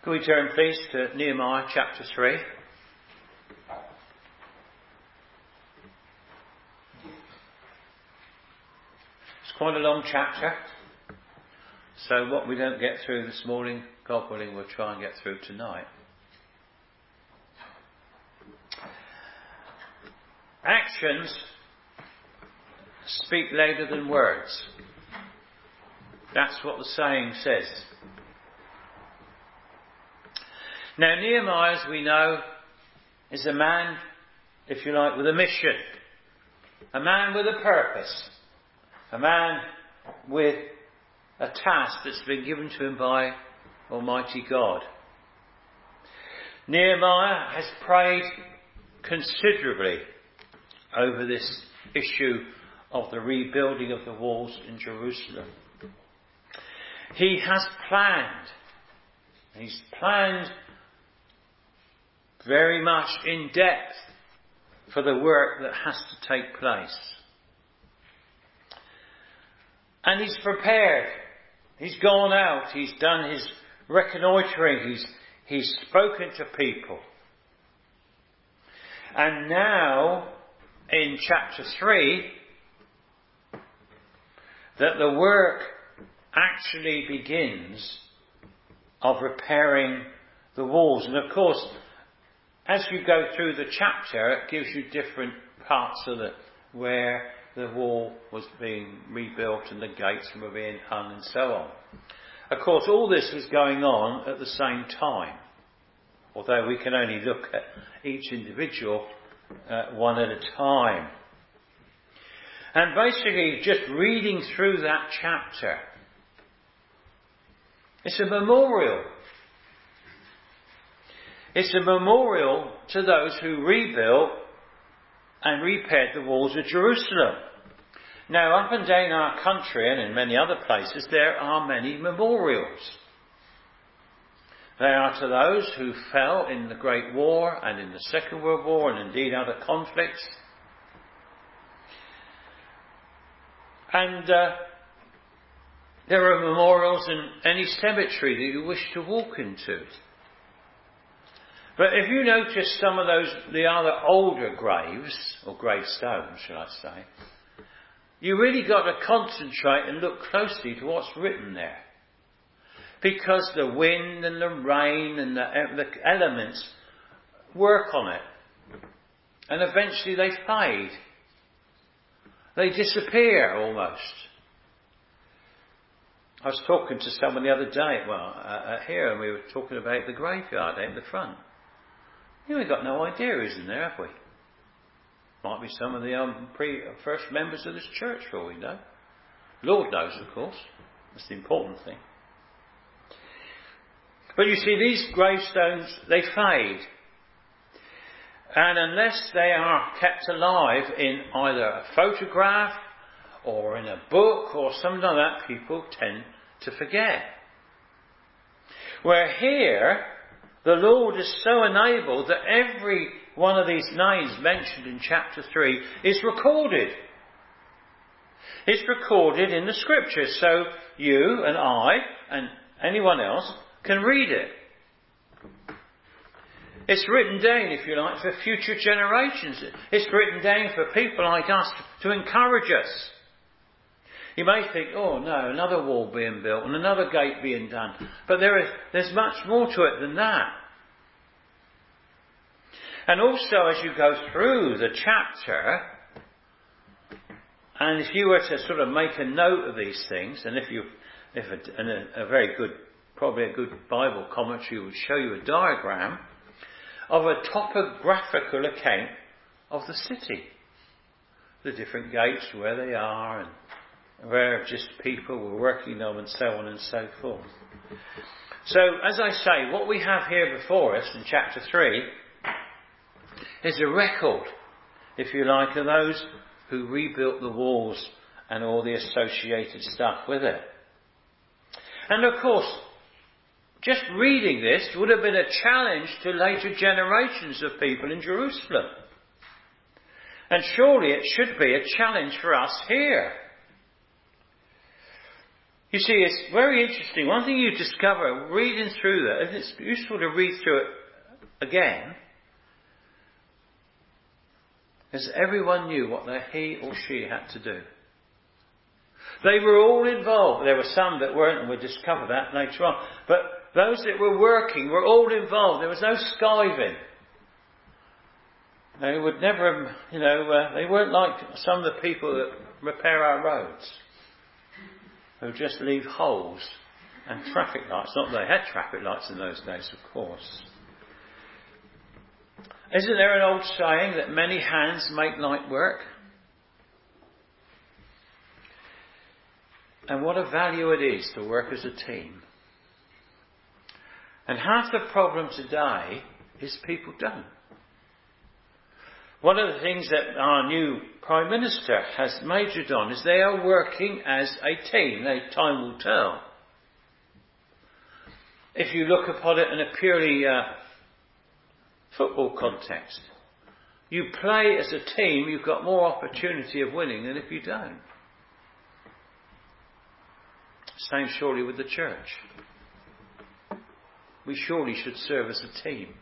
Can we turn please to Nehemiah chapter 3? It's quite a long chapter. So what we don't get through this morning, God willing, we'll try and get through tonight. Actions speak louder than words. That's what the saying says. Now Nehemiah, as we know, is a man, if you like, with a mission. A man with a purpose. A man with a task that's been given to him by Almighty God. Nehemiah has prayed considerably over this issue of the rebuilding of the walls in Jerusalem. He has planned. He's planned very much in depth for the work that has to take place. And he's prepared. He's gone out. He's done his reconnoitring. He's spoken to people. And now, in chapter 3, that the work actually begins of repairing the walls. And of course, as you go through the chapter, it gives you different parts of it where the wall was being rebuilt and the gates were being hung and so on. Of course, all this was going on at the same time, although we can only look at each individual one at a time. And basically, just reading through that chapter, it's a memorial. It's a memorial to those who rebuilt and repaired the walls of Jerusalem. Now, up and down our country and in many other places, there are many memorials. They are to those who fell in the Great War and in the Second World War and indeed other conflicts. And there are memorials in any cemetery that you wish to walk into. But if you notice some of those, the other older graves, or gravestones, shall I say, you really got to concentrate and look closely to what's written there. Because the wind and the rain and the elements work on it. And eventually they fade. They disappear almost. I was talking to someone the other day, here, and we were talking about the graveyard out in the front. We've got no idea who's in there, have we? Might be some of the first members of this church, for all we know. Lord knows, of course. That's the important thing. But you see, these gravestones, they fade. And unless they are kept alive in either a photograph or in a book or something like that, people tend to forget. Where here, the Lord is so enabled that every one of these names mentioned in chapter 3 is recorded. It's recorded in the scriptures, so you and I and anyone else can read it. It's written down, if you like, for future generations. It's written down for people like us to encourage us. You may think, oh no, another wall being built and another gate being done. But there's much more to it than that. And also as you go through the chapter, and if you were to sort of make a note of these things, and a very good, probably a good Bible commentary would show you a diagram of a topographical account of the city. The different gates, where they are, and where just people were working on, and so on and so forth. So, as I say, what we have here before us in chapter 3 is a record, if you like, of those who rebuilt the walls and all the associated stuff with it. And of course, just reading this would have been a challenge to later generations of people in Jerusalem. And surely it should be a challenge for us here. You see, it's very interesting. One thing you discover reading through that, and it's useful to read through it again, is everyone knew what he or she had to do. They were all involved. There were some that weren't, and we'll discover that later on. But those that were working were all involved. There was no skiving. They would never, they weren't like some of the people that repair our roads, who just leave holes and traffic lights. Not that they had traffic lights in those days, of course. Isn't there an old saying that many hands make light work? And what a value it is to work as a team. And half the problem today is people don't. One of the things that our new Prime Minister has majored on is they are working as a team. Time will tell. If you look upon it in a purely football context, you play as a team, you've got more opportunity of winning than if you don't. Same surely with the church. We surely should serve as a team.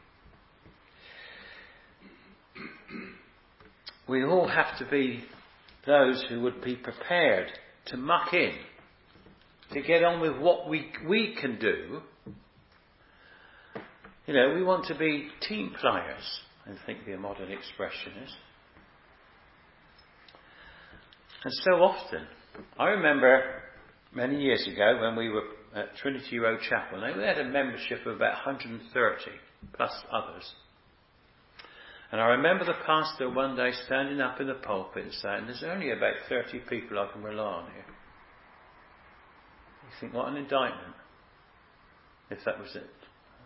We all have to be those who would be prepared to muck in, to get on with what we can do. We want to be team players, I think the modern expression is. And so often, I remember many years ago when we were at Trinity Road Chapel, we had a membership of about 130 plus others. And I remember the pastor one day standing up in the pulpit and saying, there's only about 30 people I can rely on here. You think, what an indictment, if that was it.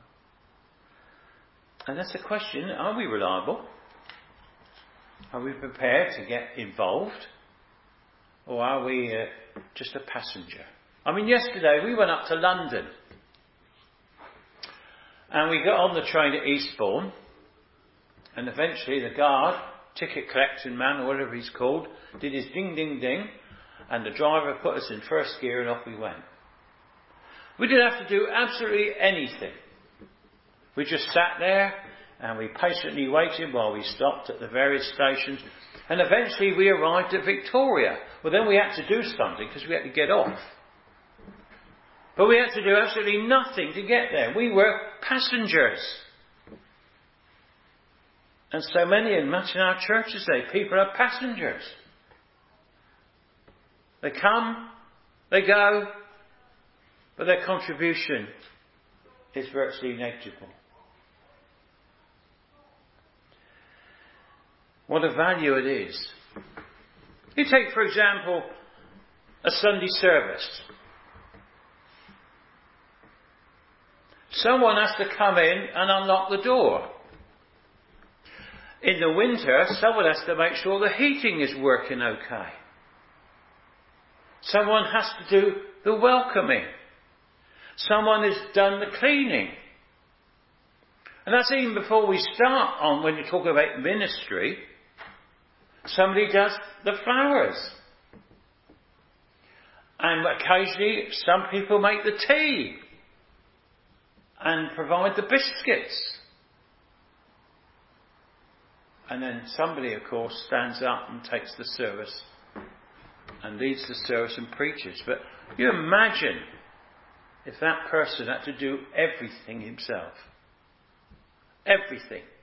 And that's a question, are we reliable? Are we prepared to get involved? Or are we just a passenger? Yesterday we went up to London. And we got on the train at Eastbourne. And eventually the guard, ticket collection man or whatever he's called, did his ding ding ding. And the driver put us in first gear and off we went. We didn't have to do absolutely anything. We just sat there and we patiently waited while we stopped at the various stations. And eventually we arrived at Victoria. Well, then we had to do something because we had to get off. But we had to do absolutely nothing to get there. We were passengers. And so many, and much in our churches today, people are passengers. They come, they go, but their contribution is virtually negligible. What a value it is. You take, for example, a Sunday service. Someone has to come in and unlock the door. In the winter, someone has to make sure the heating is working okay. Someone has to do the welcoming. Someone has done the cleaning. And that's even before we start on when you talk about ministry. Somebody does the flowers. And occasionally some people make the tea and provide the biscuits. And then somebody, of course, stands up and takes the service and leads the service and preaches. But you imagine if that person had to do everything himself. Everything.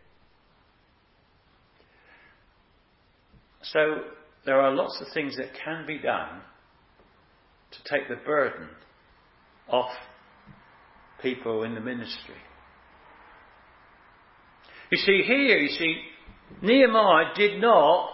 So there are lots of things that can be done to take the burden off people in the ministry. You see, Nehemiah did not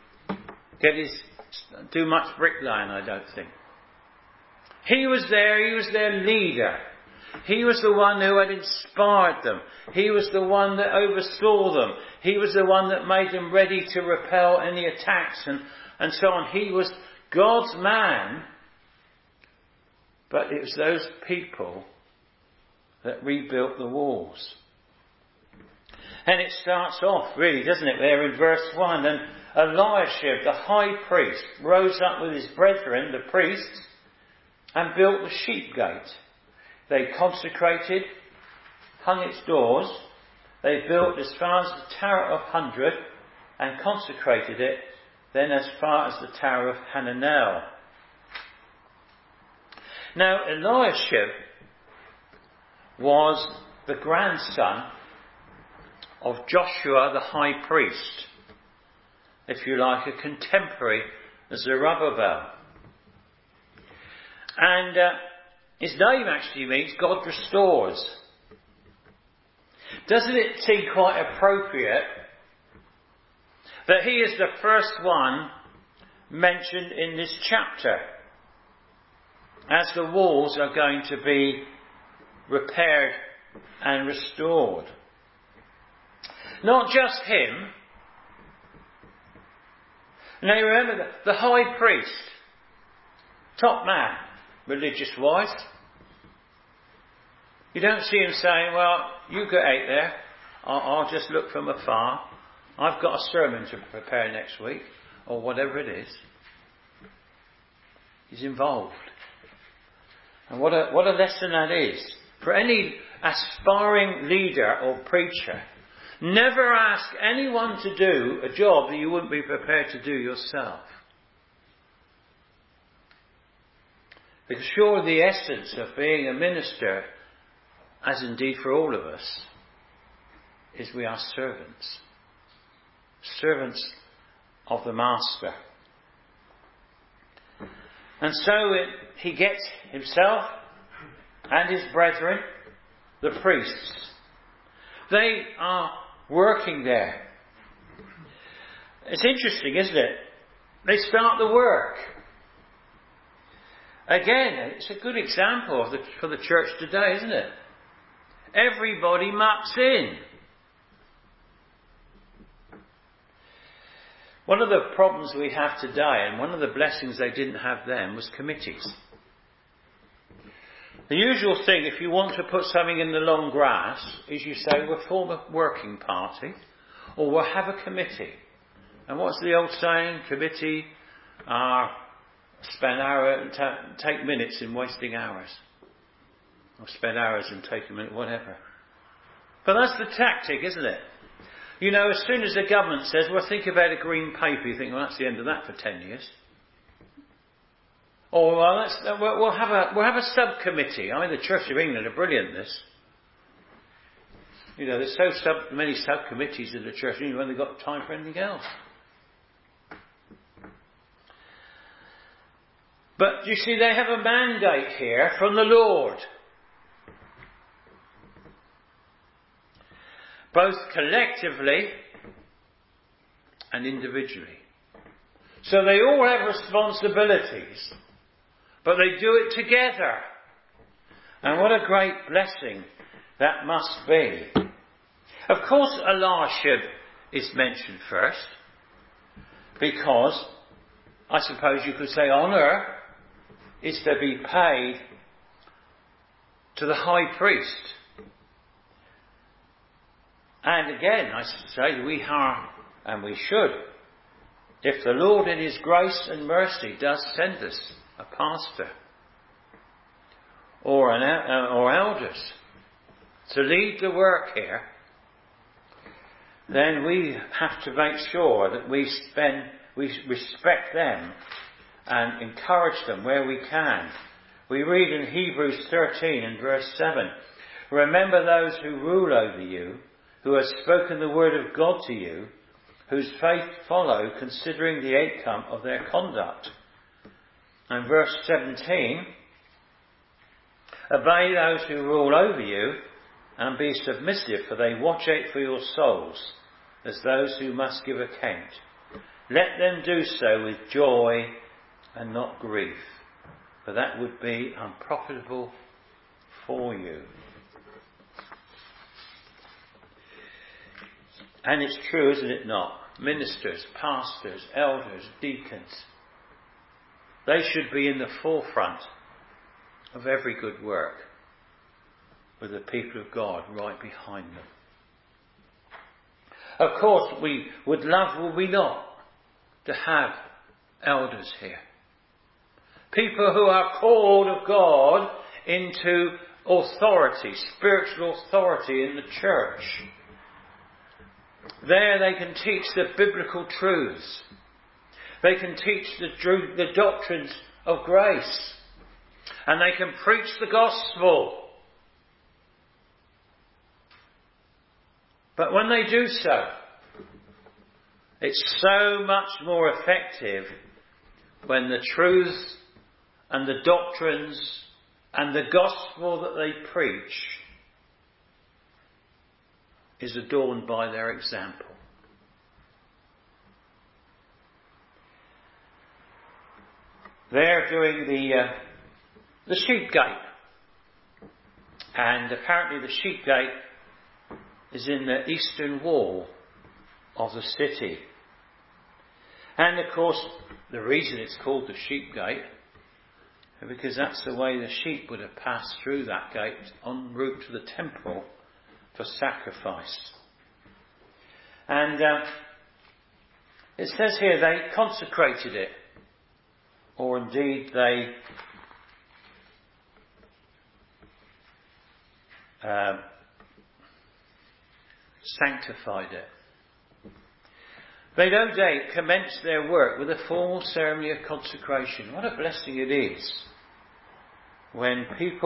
do much bricklaying, I don't think. He was their leader. He was the one who had inspired them. He was the one that oversaw them. He was the one that made them ready to repel any attacks and so on. He was God's man. But it was those people that rebuilt the walls. And it starts off, really, doesn't it, there in verse 1. And Eliashib, the high priest, rose up with his brethren, the priests, and built the sheep gate. They consecrated, hung its doors. They built as far as the Tower of 100 and consecrated it, then as far as the Tower of Hananel. Now Eliashib was the grandson of Joshua the high priest, if you like, a contemporary Zerubbabel. And his name actually means God restores. Doesn't it seem quite appropriate that he is the first one mentioned in this chapter, as the walls are going to be repaired and restored? Not just him. Now remember, the high priest, top man, religious-wise. You don't see him saying, well, you get out there, I'll just look from afar. I've got a sermon to prepare next week, or whatever it is. He's involved. And what a lesson that is. For any aspiring leader or preacher, never ask anyone to do a job that you wouldn't be prepared to do yourself. Because surely the essence of being a minister, as indeed for all of us, is we are servants. Servants of the Master. And so he gets himself and his brethren, the priests. They are working there. It's interesting, isn't it? They start the work. Again, it's a good example for the church today, isn't it? Everybody mucks in. One of the problems we have today, and one of the blessings they didn't have then, was committees. The usual thing, if you want to put something in the long grass, is you say, we'll form a working party, or we'll have a committee. And what's the old saying? Committee spend hours, take minutes in wasting hours. Or spend hours in taking minutes, whatever. But that's the tactic, isn't it? You know, as soon as the government says, well, think about a green paper, you think, well, that's the end of that for 10 years. Or, well, we'll have a subcommittee. I mean, the Church of England are brilliant at this. You know, there's so many subcommittees in the Church of England when they've got time for anything else. But you see, they have a mandate here from the Lord. Both collectively and individually. So they all have responsibilities, but they do it together. And what a great blessing that must be. Of course, Eliashib is mentioned first, because I suppose you could say honour is to be paid to the high priest. And again, I say we are, and we should, if the Lord in His grace and mercy does send us a pastor or elders to lead the work here, then we have to make sure that we respect them and encourage them where we can. We read in Hebrews 13 and verse 7, remember those who rule over you, who have spoken the word of God to you, whose faith follow, considering the outcome of their conduct. And verse 17, obey those who rule over you, and be submissive, for they watch out for your souls, as those who must give account. Let them do so with joy and not grief, for that would be unprofitable for you. And it's true, isn't it not? Ministers, pastors, elders, deacons, they should be in the forefront of every good work, with the people of God right behind them. Of course, we would love, would we not, to have elders here. People who are called of God into authority, spiritual authority in the church. There they can teach the biblical truths. They can teach the doctrines of grace. And they can preach the gospel. But when they do so, it's so much more effective when the truths and the doctrines and the gospel that they preach is adorned by their example. They're doing the sheep gate. And apparently the sheep gate is in the eastern wall of the city. And of course, the reason it's called the sheep gate is because that's the way the sheep would have passed through that gate en route to the temple for sacrifice. And it says here they consecrated it, or indeed they sanctified it. They no doubt commenced their work with a formal ceremony of consecration. What a blessing it is when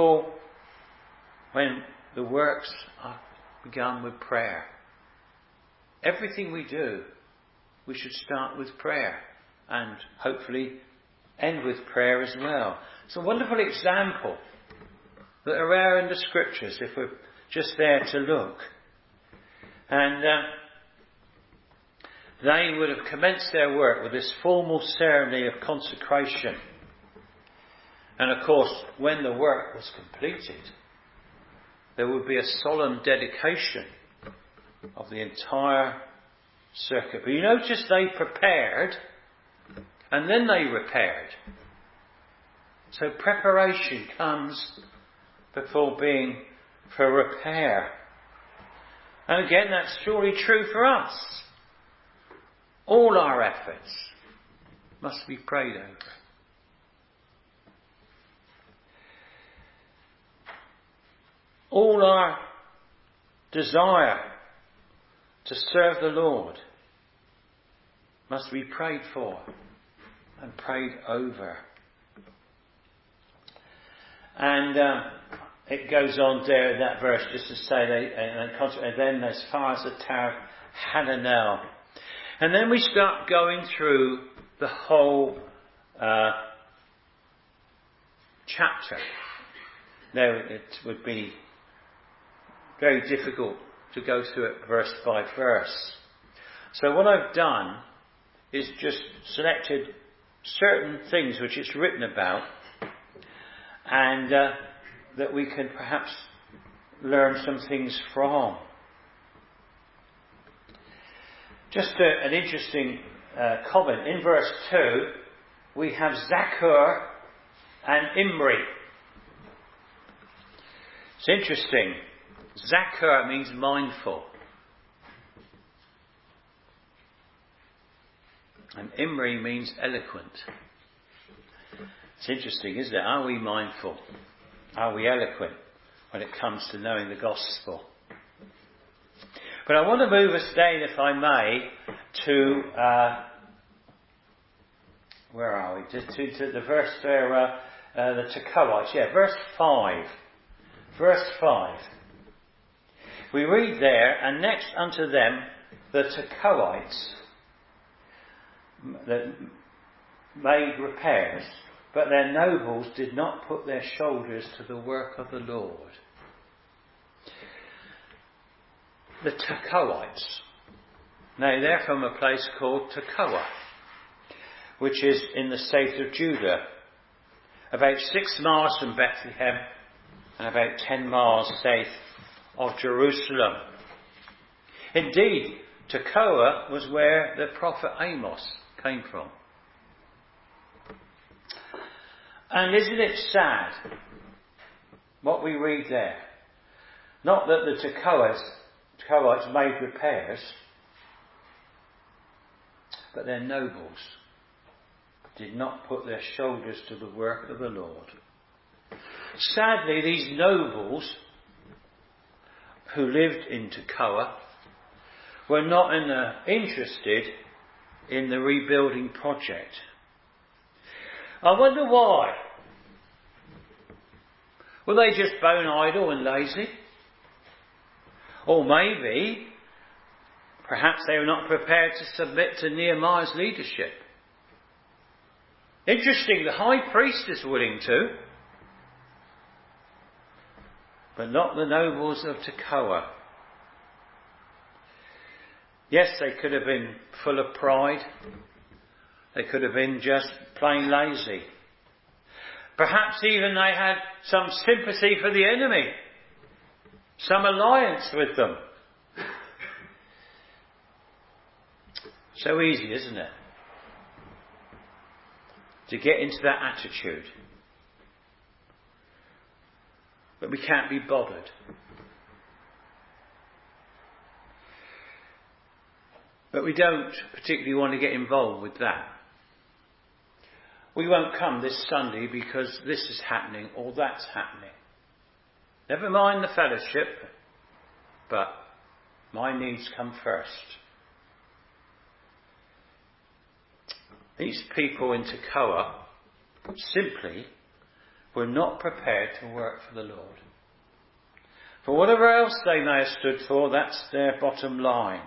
the works are begun with prayer. Everything we do, we should start with prayer and hopefully end with prayer as well. It's a wonderful example that are rare in the scriptures if we're just there to look. And they would have commenced their work with this formal ceremony of consecration. And of course, when the work was completed, there would be a solemn dedication of the entire circuit. But you notice they prepared and then they repaired. So preparation comes before being for repair. And again, that's surely true for us. All our efforts must be prayed over. All our desire to serve the Lord must be prayed for and prayed over. And it goes on there in that verse just to say, and then as far as the Tower of Hananel. And then we start going through the whole chapter. Now, it would be very difficult to go through it verse by verse. So what I've done is just selected certain things which it's written about and that we can perhaps learn some things from. Just an interesting comment. In verse 2, we have Zaccur and Imri. It's interesting. Zaccur means mindful. And Imri means eloquent. It's interesting, isn't it? Are we mindful? Are we eloquent when it comes to knowing the gospel? But I want to move us down, if I may, to where are we? To the verse there, the Tekoites. Yeah, verse 5. Verse 5. We read there, and next unto them the Tekoites that made repairs, but their nobles did not put their shoulders to the work of the Lord. The Tekoites. Now they're from a place called Tekoa, which is in the state of Judah, about 6 miles from Bethlehem and about 10 miles south of Jerusalem. Indeed, Tekoa was where the prophet Amos came from. And isn't it sad what we read there? Not that the Tekoites made repairs, but their nobles did not put their shoulders to the work of the Lord. Sadly, these nobles who lived in Tekoa were not interested in the rebuilding project. I wonder why. Were they just bone idle and lazy? Or maybe, perhaps they were not prepared to submit to Nehemiah's leadership. Interesting, the high priest is willing to, but not the nobles of Tekoa. Yes, they could have been full of pride. They could have been just plain lazy. Perhaps even they had some sympathy for the enemy, some alliance with them. So easy, isn't it? To get into that attitude. But we can't be bothered. But we don't particularly want to get involved with that. We won't come this Sunday because this is happening or that's happening. Never mind the fellowship, but my needs come first. These people in Tekoa simply were not prepared to work for the Lord. For whatever else they may have stood for, that's their bottom line.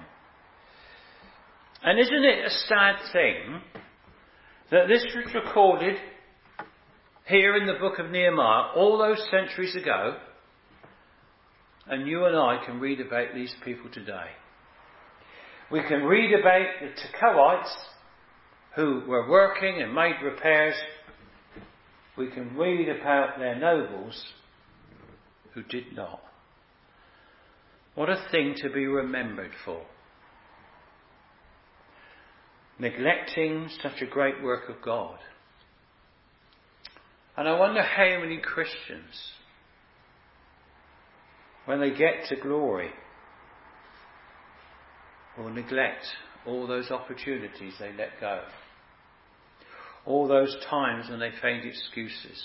And isn't it a sad thing that this was recorded here in the book of Nehemiah all those centuries ago, and you and I can read about these people today? We can read about the Tekoites who were working and made repairs. We can read about their nobles who did not. What a thing to be remembered for. Neglecting such a great work of God. And I wonder how many Christians, when they get to glory, will neglect all those opportunities they let go. All those times when they find excuses.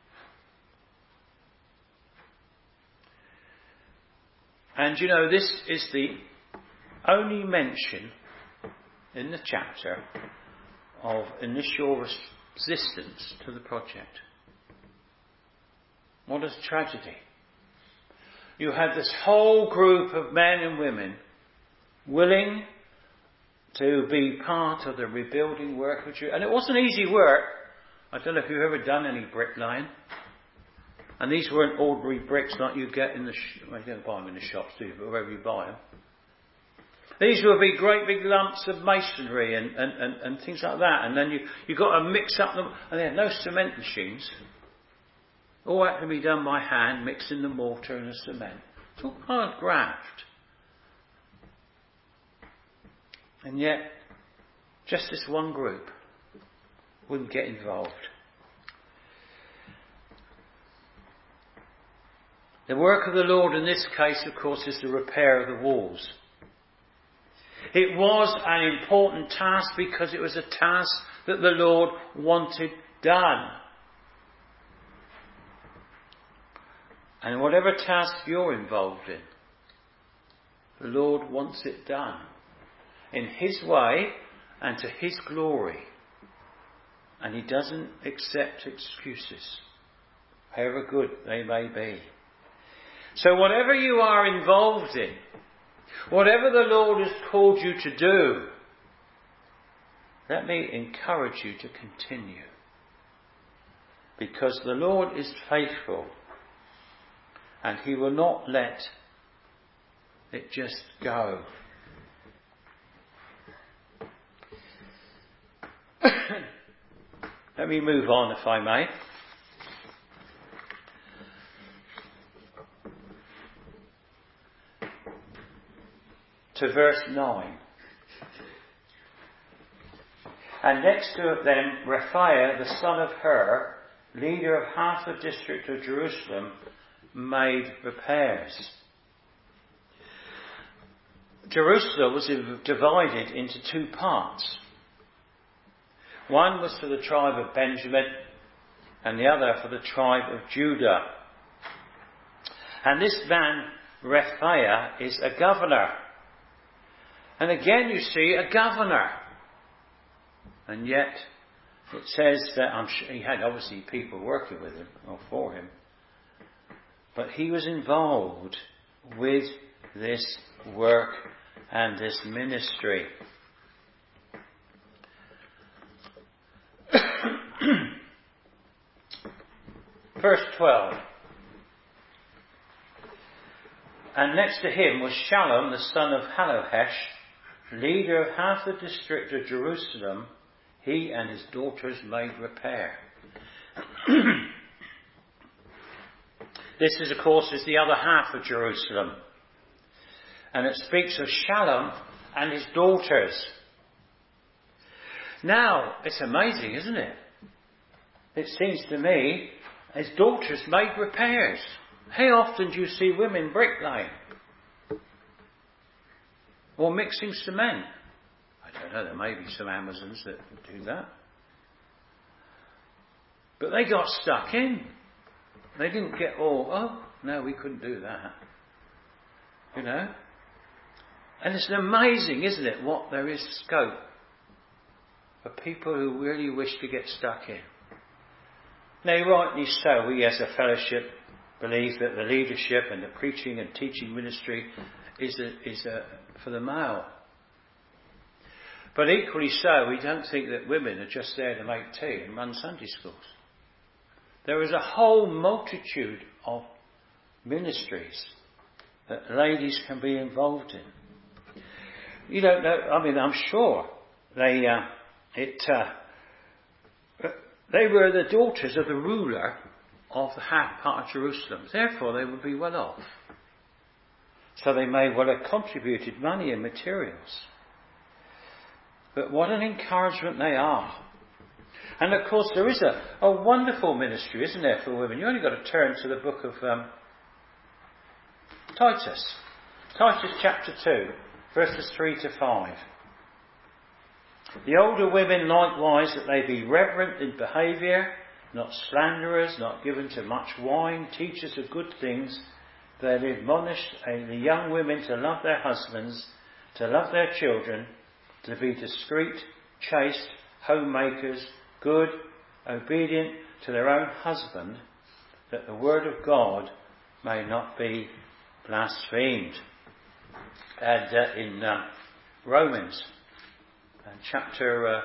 And you know, this is the only mention in the chapter of initial resistance to the project. What a tragedy. You had this whole group of men and women willing to be part of the rebuilding work. And it wasn't easy work. I don't know if you've ever done any bricklaying. And these weren't ordinary bricks like you get in the well, you don't buy them in the shops, do you? But wherever you buy them. These would be great big lumps of masonry and things like that. And then you got to mix up them. And they had no cement machines. All that can be done by hand, mixing the mortar and the cement. It's all hard graft. And yet, just this one group wouldn't get involved. The work of the Lord in this case, of course, is the repair of the walls. It was an important task because it was a task that the Lord wanted done. And whatever task you're involved in, the Lord wants it done in His way and to His glory. And He doesn't accept excuses, however good they may be. So whatever you are involved in, whatever the Lord has called you to do, let me encourage you to continue. Because the Lord is faithful and He will not let it just go. Let me move on, if I may. To verse 9. And next to them, Rephaiah, the son of Hur, leader of half the district of Jerusalem, made repairs. Jerusalem was divided into two parts. One was for the tribe of Benjamin and the other for the tribe of Judah. And this man, Rephaiah, is a governor. And again you see a governor. And yet it says that he had obviously people working with him or for him. But he was involved with this work and this ministry. Verse 12. And next to him was Shallum, the son of Halohesh, leader of half the district of Jerusalem. He and his daughters made repair. This is, of course, the other half of Jerusalem. And it speaks of Shallum and his daughters. Now, it's amazing, isn't it? It seems to me his daughters made repairs. How often do you see women bricklaying? Or mixing cement? I don't know, there may be some Amazons that do that. But they got stuck in. They didn't get no, we couldn't do that. You know? And it's amazing, isn't it, what there is scope for people who really wish to get stuck in. Now, rightly so, we as a fellowship believe that the leadership and the preaching and teaching ministry is for the male. But equally so, we don't think that women are just there to make tea and run Sunday schools. There is a whole multitude of ministries that ladies can be involved in. You don't know, I mean, I'm sure they were the daughters of the ruler of the half part of Jerusalem. Therefore, they would be well off. So they may well have contributed money and materials. But what an encouragement they are. And of course, there is a wonderful ministry, isn't there, for women? You only got to turn to the book of Titus. Titus chapter 2, verses 3 to 5. The older women likewise, that they be reverent in behaviour, not slanderers, not given to much wine, teachers of good things. They admonish the young women to love their husbands, to love their children, to be discreet, chaste, homemakers, good, obedient to their own husband, that the word of God may not be blasphemed. And in Romans chapter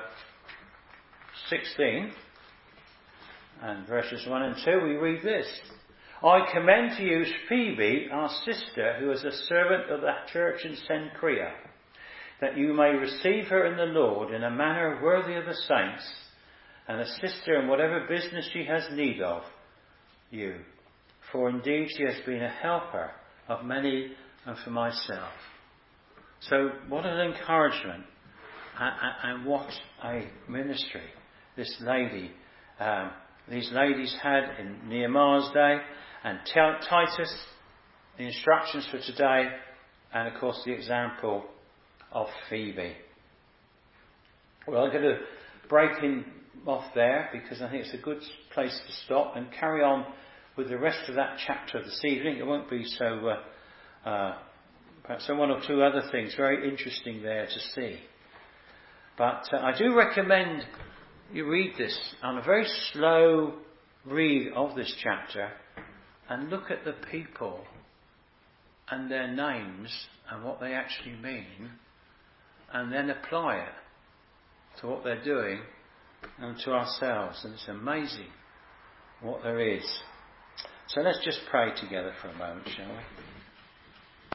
16 and verses 1 and 2, we read this: I commend to you Phoebe, our sister, who is a servant of the church in Cenchrea, that you may receive her in the Lord in a manner worthy of the saints, and assist her in whatever business she has need of you. For indeed she has been a helper of many and for myself. So what an encouragement and what a ministry this lady, these ladies had in Nehemiah's day, and Titus, the instructions for today, and of course the example of Phoebe. Well, I'm going to break him off there because I think it's a good place to stop and carry on with the rest of that chapter this evening. It won't be so, perhaps one or two other things very interesting there to see. But I do recommend you read this on a very slow read of this chapter and look at the people and their names and what they actually mean, and then apply it to what they're doing and to ourselves. And it's amazing what there is. So let's just pray together for a moment, shall we?